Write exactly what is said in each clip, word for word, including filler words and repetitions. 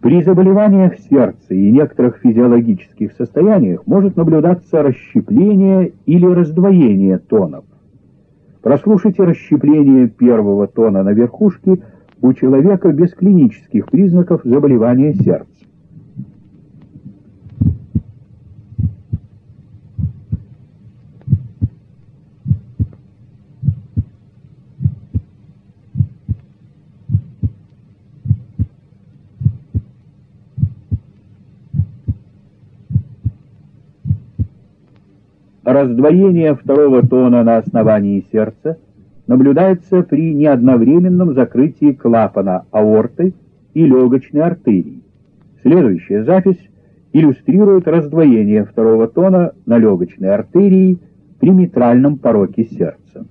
При заболеваниях сердца и некоторых физиологических состояниях может наблюдаться расщепление или раздвоение тонов. Прослушайте расщепление первого тона на верхушке у человека без клинических признаков заболевания сердца. Раздвоение второго тона на основании сердца наблюдается при неодновременном закрытии клапана аорты и легочной артерии. Следующая запись иллюстрирует раздвоение второго тона на легочной артерии при митральном пороке сердца.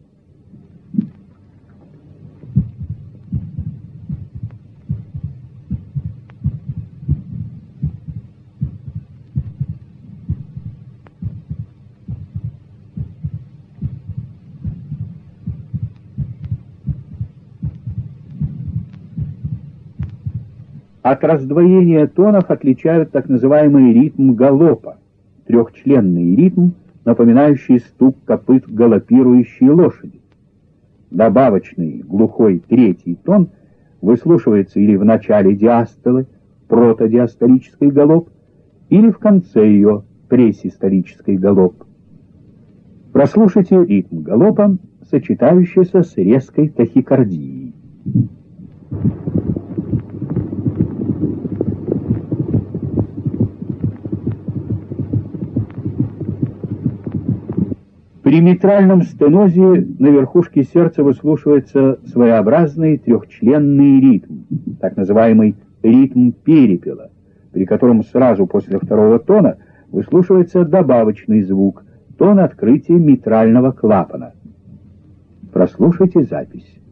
От раздвоения тонов отличают так называемый ритм галопа, трехчленный ритм, напоминающий стук копыт галопирующей лошади. Добавочный глухой третий тон выслушивается или в начале диастолы, протодиастолический галоп, или в конце ее, пресистолический галоп. Прослушайте ритм галопа, сочетающийся с резкой тахикардией. При митральном стенозе на верхушке сердца выслушивается своеобразный трехчленный ритм, так называемый ритм перепела, при котором сразу после второго тона выслушивается добавочный звук, тон открытия митрального клапана. Прослушайте запись.